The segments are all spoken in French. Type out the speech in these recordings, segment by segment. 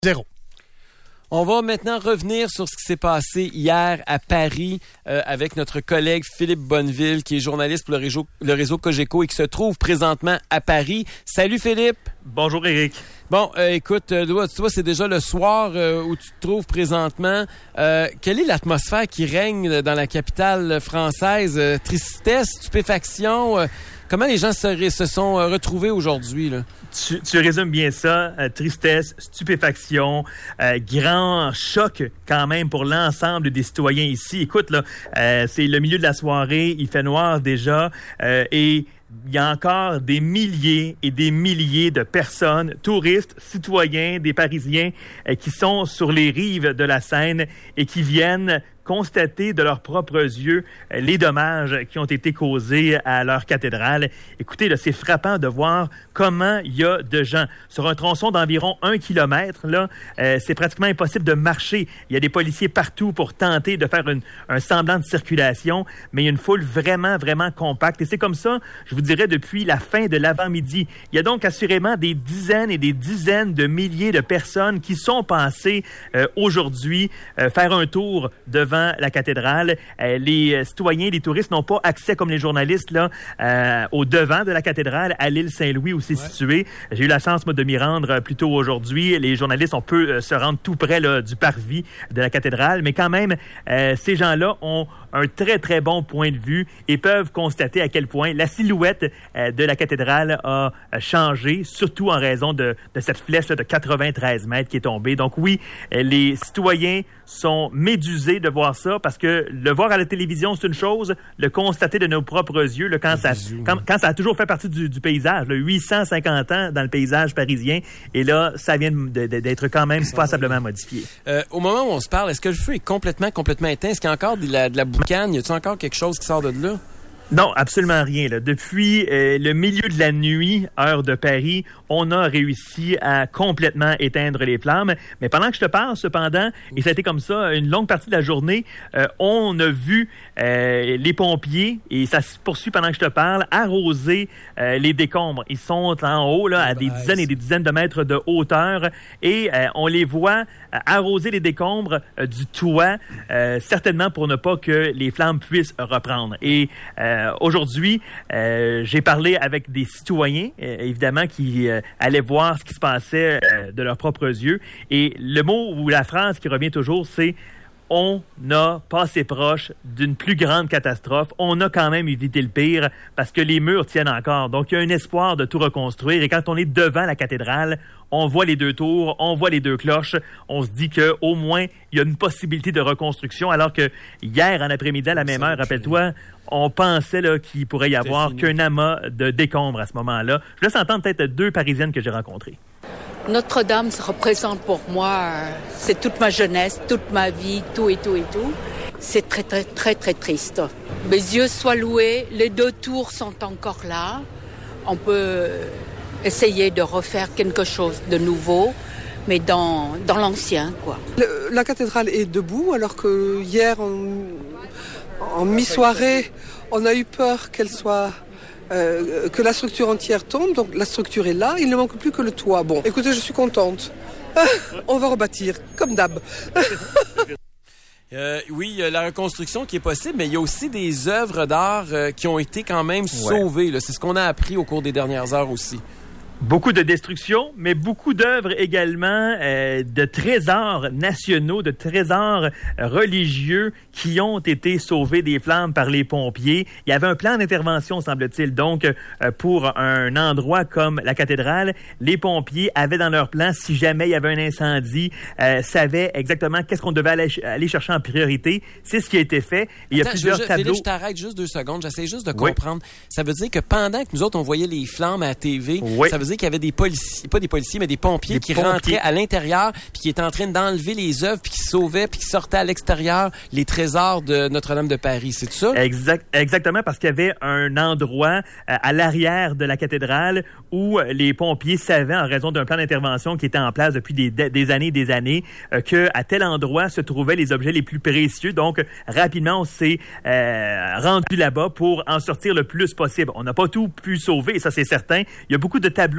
0. On va maintenant revenir sur ce qui s'est passé hier à Paris avec notre collègue Philippe Bonneville, qui est journaliste pour le réseau Cogeco et qui se trouve présentement à Paris. Salut Philippe! Bonjour Éric. Bon, écoute, tu vois, c'est déjà le soir où tu te trouves présentement. Quelle est l'atmosphère qui règne dans la capitale française? Tristesse, stupéfaction? Comment les gens se sont retrouvés aujourd'hui, là? Tu résumes bien ça. Tristesse, stupéfaction, grand choc quand même pour l'ensemble des citoyens ici. Écoute, là, c'est le milieu de la soirée, il fait noir déjà et il y a encore des milliers et des milliers de personnes, touristes, citoyens, des Parisiens qui sont sur les rives de la Seine et qui viennent constater de leurs propres yeux les dommages qui ont été causés à leur cathédrale. Écoutez, là, c'est frappant de voir comment il y a de gens. Sur un tronçon d'environ 1 kilomètre, là, c'est pratiquement impossible de marcher. Il y a des policiers partout pour tenter de faire un semblant de circulation, mais il y a une foule vraiment, vraiment compacte. Et c'est comme ça, je vous dirais, depuis la fin de l'avant-midi. Il y a donc assurément des dizaines et des dizaines de milliers de personnes qui sont passées aujourd'hui faire un tour devant la cathédrale. Les citoyens, les touristes n'ont pas accès, comme les journalistes, là, au devant de la cathédrale, à l'île Saint-Louis où c'est situé. J'ai eu la chance, moi, de m'y rendre plus tôt aujourd'hui. Les journalistes, on peut se rendre tout près là, du parvis de la cathédrale, mais quand même, ces gens-là ont un très, très bon point de vue et peuvent constater à quel point la silhouette de la cathédrale a changé, surtout en raison de cette flèche là, de 93 mètres qui est tombée. Donc oui, les citoyens sont médusés de voir ça, parce que le voir à la télévision, c'est une chose, le constater de nos propres yeux, là, quand ça a toujours fait partie du paysage, là, 850 ans dans le paysage parisien, et là, ça vient d'être quand même passablement modifié. Au moment où on se parle, est-ce que le feu est complètement éteint? Est-ce qu'il y a encore de la boucane? Y a-t-il encore quelque chose qui sort de là? Non, absolument rien. Là. Depuis le milieu de la nuit, heure de Paris, on a réussi à complètement éteindre les flammes. Mais pendant que je te parle, cependant, et ça a été comme ça une longue partie de la journée, on a vu les pompiers, et ça se poursuit pendant que je te parle, arroser les décombres. Ils sont en haut, là, à des dizaines et des dizaines de mètres de hauteur, et on les voit arroser les décombres du toit, certainement pour ne pas que les flammes puissent reprendre. Et aujourd'hui, j'ai parlé avec des citoyens, évidemment, qui allaient voir ce qui se passait de leurs propres yeux. Et le mot ou la phrase qui revient toujours, c'est « On n'a pas assez proche d'une plus grande catastrophe. On a quand même évité le pire parce que les murs tiennent encore. » Donc, il y a un espoir de tout reconstruire. Et quand on est devant la cathédrale, on voit les deux tours, on voit les deux cloches. On se dit qu'au moins, il y a une possibilité de reconstruction. Alors que hier, en après-midi, à la même heure, rappelle-toi, on pensait là, qu'il pourrait y avoir qu'un amas de décombres à ce moment-là. Je laisse entendre peut-être 2 Parisiennes que j'ai rencontrées. Notre-Dame se représente pour moi, c'est toute ma jeunesse, toute ma vie, tout et tout et tout. C'est très, très, très, très triste. Mes yeux soient loués, les 2 tours sont encore là. On peut essayer de refaire quelque chose de nouveau, mais dans l'ancien, quoi. La cathédrale est debout, alors que hier, en mi-soirée, on a eu peur qu'elle soit... que la structure entière tombe, donc la structure est là, il ne manque plus que le toit. Bon, écoutez, je suis contente. On va rebâtir, comme d'hab. Oui, il y a la reconstruction qui est possible, mais il y a aussi des œuvres d'art qui ont été quand même sauvées. Là. C'est ce qu'on a appris au cours des dernières heures aussi. Beaucoup de destruction, mais beaucoup d'œuvres également, de trésors nationaux, de trésors religieux qui ont été sauvés des flammes par les pompiers. Il y avait un plan d'intervention, semble-t-il. Donc, pour un endroit comme la cathédrale, les pompiers avaient dans leur plan, si jamais il y avait un incendie, savaient exactement qu'est-ce qu'on devait aller chercher en priorité. C'est ce qui a été fait. Il y a plusieurs tableaux. Philippe, je t'arrête juste 2 secondes. J'essaie juste de comprendre. Ça veut dire que pendant que nous autres, on voyait les flammes à la TV, ça veut dire qu'il y avait des policiers, pas des policiers, mais des pompiers rentraient à l'intérieur puis qui étaient en train d'enlever les œuvres puis qui sauvaient puis qui sortaient à l'extérieur les trésors de Notre-Dame de Paris. C'est ça? Exactement, parce qu'il y avait un endroit à l'arrière de la cathédrale où les pompiers savaient, en raison d'un plan d'intervention qui était en place depuis des années et des années, qu'à tel endroit se trouvaient les objets les plus précieux. Donc, rapidement, on s'est rendu là-bas pour en sortir le plus possible. On n'a pas tout pu sauver, et ça, c'est certain. Il y a beaucoup de tableaux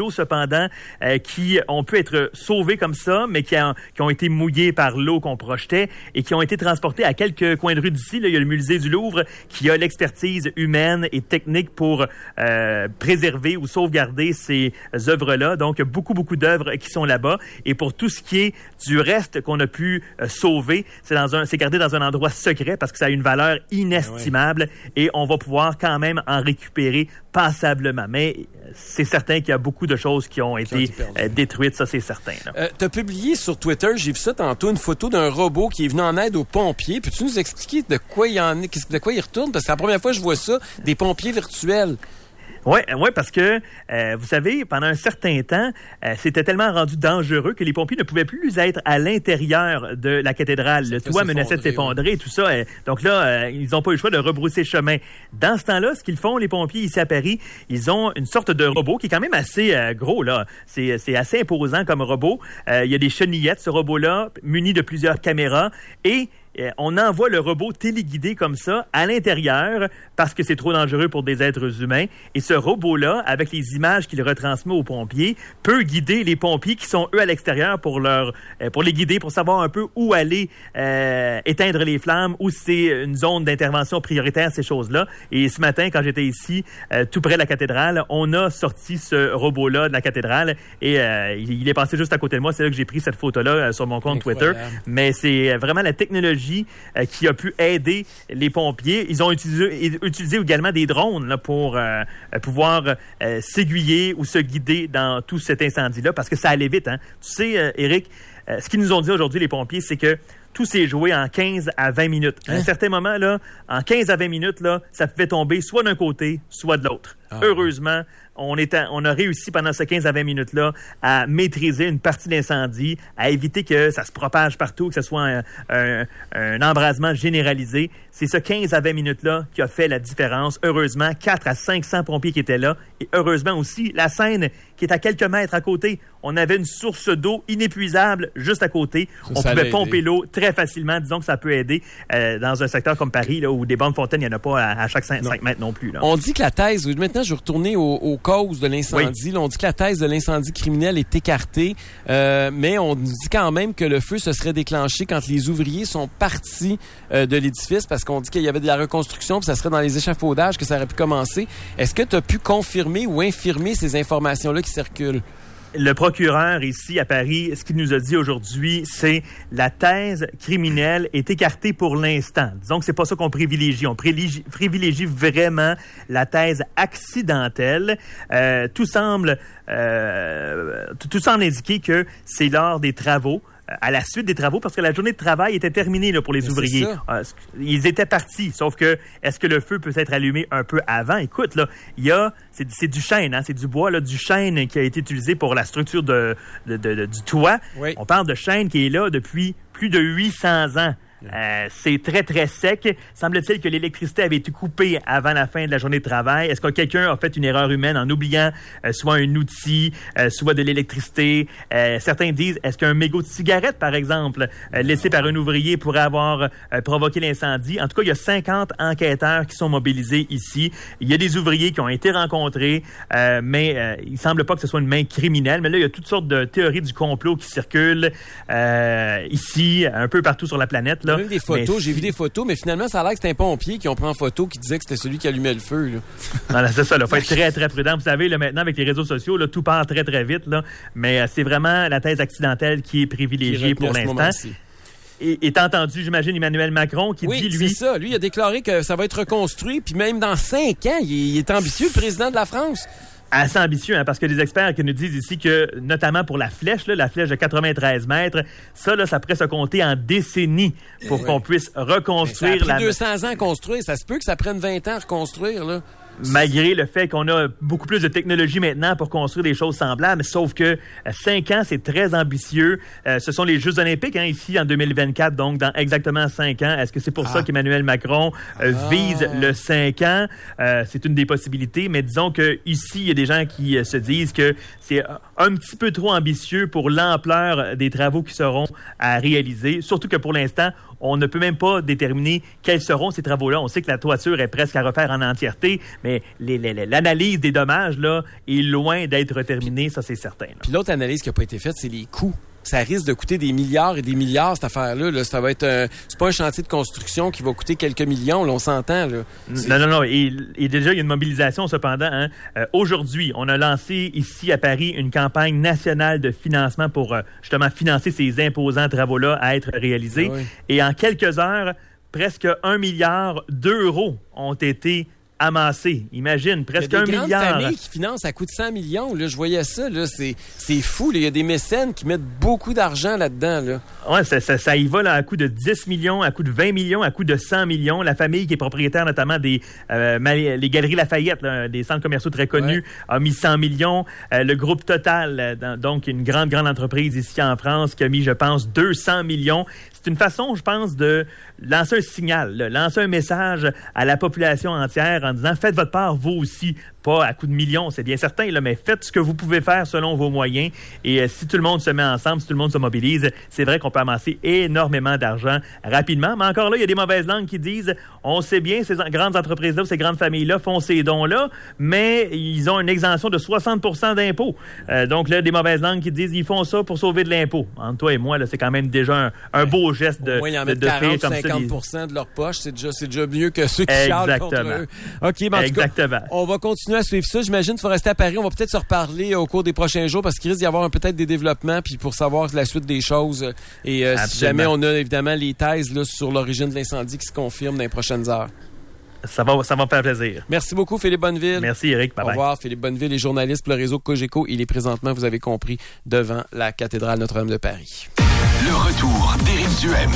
l'eau cependant qui ont pu être sauvés comme ça, mais qui ont été mouillés par l'eau qu'on projetait et qui ont été transportés à quelques coins de rue d'ici. Là, il y a le musée du Louvre qui a l'expertise humaine et technique pour préserver ou sauvegarder ces œuvres-là. Donc, beaucoup d'œuvres qui sont là-bas. Et pour tout ce qui est du reste qu'on a pu sauver, c'est gardé dans un endroit secret parce que ça a une valeur inestimable et on va pouvoir quand même en récupérer passablement. Mais c'est certain qu'il y a beaucoup de choses qui ont été détruites, ça c'est certain. Tu as publié sur Twitter, j'ai vu ça tantôt, une photo d'un robot qui est venu en aide aux pompiers. Peux-tu nous expliquer de quoi il retourne? Parce que c'est la première fois que je vois ça, des pompiers virtuels. Ouais, parce que, vous savez, pendant un certain temps, c'était tellement rendu dangereux que les pompiers ne pouvaient plus être à l'intérieur de la cathédrale. Le toit menaçait de s'effondrer, tout ça. Donc là, ils n'ont pas eu le choix de rebrousser chemin. Dans ce temps-là, ce qu'ils font, les pompiers ici à Paris, ils ont une sorte de robot qui est quand même assez gros, là. C'est assez imposant comme robot. Il y a des chenillettes, ce robot-là, muni de plusieurs caméras, et on envoie le robot téléguidé comme ça à l'intérieur parce que c'est trop dangereux pour des êtres humains. Et ce robot-là, avec les images qu'il retransmet aux pompiers, peut guider les pompiers qui sont, eux, à l'extérieur pour les guider, pour savoir un peu où aller éteindre les flammes, où c'est une zone d'intervention prioritaire, ces choses-là. Et ce matin, quand j'étais ici, tout près de la cathédrale, on a sorti ce robot-là de la cathédrale et il est passé juste à côté de moi. C'est là que j'ai pris cette photo-là sur mon compte Twitter. Mais c'est vraiment la technologie qui a pu aider les pompiers. Ils ont utilisé également des drones là, pour pouvoir s'aiguiller ou se guider dans tout cet incendie-là, parce que ça allait vite. Hein? Tu sais, Éric, ce qu'ils nous ont dit aujourd'hui, les pompiers, c'est que tout s'est joué en 15 à 20 minutes. À un certain moment, là, en 15 à 20 minutes, là, ça pouvait tomber soit d'un côté, soit de l'autre. Heureusement, on a réussi pendant ces 15 à 20 minutes-là à maîtriser une partie de l'incendie, à éviter que ça se propage partout, que ce soit un embrasement généralisé. C'est ce 15 à 20 minutes-là qui a fait la différence. Heureusement, 4 à 500 pompiers qui étaient là. Et heureusement aussi, la Seine qui est à quelques mètres à côté. On avait une source d'eau inépuisable juste à côté. On pouvait pomper l'eau très facilement. Disons que ça peut aider dans un secteur comme Paris, là, où des bonnes fontaines, il n'y en a pas à chaque 5 mètres non plus. Là. On dit que la thèse, maintenant je vais retourner aux causes de l'incendie. Oui. Là, on dit que la thèse de l'incendie criminel est écartée, mais on dit quand même que le feu se serait déclenché quand les ouvriers sont partis de l'édifice, parce qu'on dit qu'il y avait de la reconstruction, puis ça serait dans les échafaudages que ça aurait pu commencer. Est-ce que tu as pu confirmer ou infirmer ces informations-là qui circulent? Le procureur ici à Paris, ce qu'il nous a dit aujourd'hui, c'est la thèse criminelle est écartée pour l'instant. Disons que c'est pas ça qu'on privilégie. On privilégie vraiment la thèse accidentelle. Tout semble indiquer que c'est lors des travaux. À la suite des travaux, parce que la journée de travail était terminée là, pour les ouvriers. Ils étaient partis, sauf que est-ce que le feu peut être allumé un peu avant? Écoute, là, c'est du chêne, hein, c'est du bois, là, du chêne qui a été utilisé pour la structure du toit. Oui. On parle de chêne qui est là depuis plus de 800 ans. C'est très, très sec. Semble-t-il que l'électricité avait été coupée avant la fin de la journée de travail. Est-ce que quelqu'un a fait une erreur humaine en oubliant soit un outil, soit de l'électricité? Certains disent, est-ce qu'un mégot de cigarette, par exemple, laissé par un ouvrier pourrait avoir provoqué l'incendie? En tout cas, il y a 50 enquêteurs qui sont mobilisés ici. Il y a des ouvriers qui ont été rencontrés, mais il semble pas que ce soit une main criminelle. Mais là, il y a toutes sortes de théories du complot qui circulent ici, un peu partout sur la planète, là. J'ai vu des photos, mais finalement, ça a l'air que c'était un pompier qui ont pris en photo qui disait que c'était celui qui allumait le feu. Là. Voilà, c'est ça, il faut être très, très prudent. Vous savez, là, maintenant, avec les réseaux sociaux, là, tout part très, très vite. Là, mais c'est vraiment la thèse accidentelle qui est privilégiée pour l'instant. Et t'as entendu, j'imagine, Emmanuel Macron qui dit, lui... Oui, c'est ça. Lui, il a déclaré que ça va être reconstruit, puis même dans 5 ans, il est ambitieux, le président de la France. Assez ambitieux, hein, parce que des experts qui nous disent ici que, notamment pour la flèche de 93 mètres, ça pourrait se compter en décennies pour qu'on puisse reconstruire... Ça a pris 200 ans à construire. Ça se peut que ça prenne 20 ans à reconstruire, là. Malgré le fait qu'on a beaucoup plus de technologie maintenant pour construire des choses semblables, sauf que 5 ans, c'est très ambitieux. Ce sont les Jeux olympiques ici en 2024, donc dans exactement 5 ans. Est-ce que c'est pour ça qu'Emmanuel Macron vise le 5 ans? C'est une des possibilités, mais disons que ici, il y a des gens qui se disent que c'est un petit peu trop ambitieux pour l'ampleur des travaux qui seront à réaliser, surtout que pour l'instant, on ne peut même pas déterminer quels seront ces travaux-là. On sait que la toiture est presque à refaire en entièreté, mais l'analyse des dommages là est loin d'être terminée, ça c'est certain. Là. Puis l'autre analyse qui n'a pas été faite, c'est les coûts. Ça risque de coûter des milliards et des milliards, cette affaire-là. Là. Ça va être c'est pas un chantier de construction qui va coûter quelques millions, là, on s'entend. Là. Non. Et déjà, il y a une mobilisation, cependant. Hein. Aujourd'hui, on a lancé ici à Paris une campagne nationale de financement pour justement financer ces imposants travaux-là à être réalisés. Oui. Et en quelques heures, presque 1 milliard d'euros ont été amassé. Imagine, presque 1 milliard. Il y a des grandes familles qui financent à coût de 100 millions. Là, je voyais ça. Là, c'est fou. Là. Il y a des mécènes qui mettent beaucoup d'argent là-dedans. Là. Oui, ça y va là, à coût de 10 millions, à coût de 20 millions, à coût de 100 millions. La famille qui est propriétaire notamment des les Galeries Lafayette, là, des centres commerciaux très connus, a mis 100 millions. Le groupe Total, donc une grande entreprise ici en France, qui a mis, je pense, 200 millions. C'est une façon, je pense, de lancer un signal, là, lancer un message à la population entière en disant « Faites votre part, vous aussi ». Pas à coup de millions, c'est bien certain, là, mais faites ce que vous pouvez faire selon vos moyens. Et si tout le monde se met ensemble, si tout le monde se mobilise, c'est vrai qu'on peut amasser énormément d'argent rapidement. Mais encore là, il y a des mauvaises langues qui disent on sait bien, ces grandes entreprises-là, ces grandes familles-là font ces dons-là, mais ils ont une exemption de 60% d'impôts. Donc là, des mauvaises langues qui disent ils font ça pour sauver de l'impôt. Entre toi et moi, là, c'est quand même déjà un beau geste de, ils en mettent 40-50% de leur poche. C'est déjà mieux que ceux qui charlent contre eux. OK, mais exactement. On va continuer à suivre ça. J'imagine qu'il faut rester à Paris. On va peut-être se reparler au cours des prochains jours parce qu'il risque d'y avoir peut-être des développements puis pour savoir la suite des choses. Et si jamais on a évidemment les thèses là, sur l'origine de l'incendie qui se confirment dans les prochaines heures. Ça va me faire plaisir. Merci beaucoup, Philippe Bonneville. Merci, Eric. Bye-bye. Au revoir. Philippe Bonneville est journaliste pour le réseau Cogeco. Il est présentement, vous avez compris, devant la cathédrale Notre-Dame de Paris. Le retour d'Éric Duhem.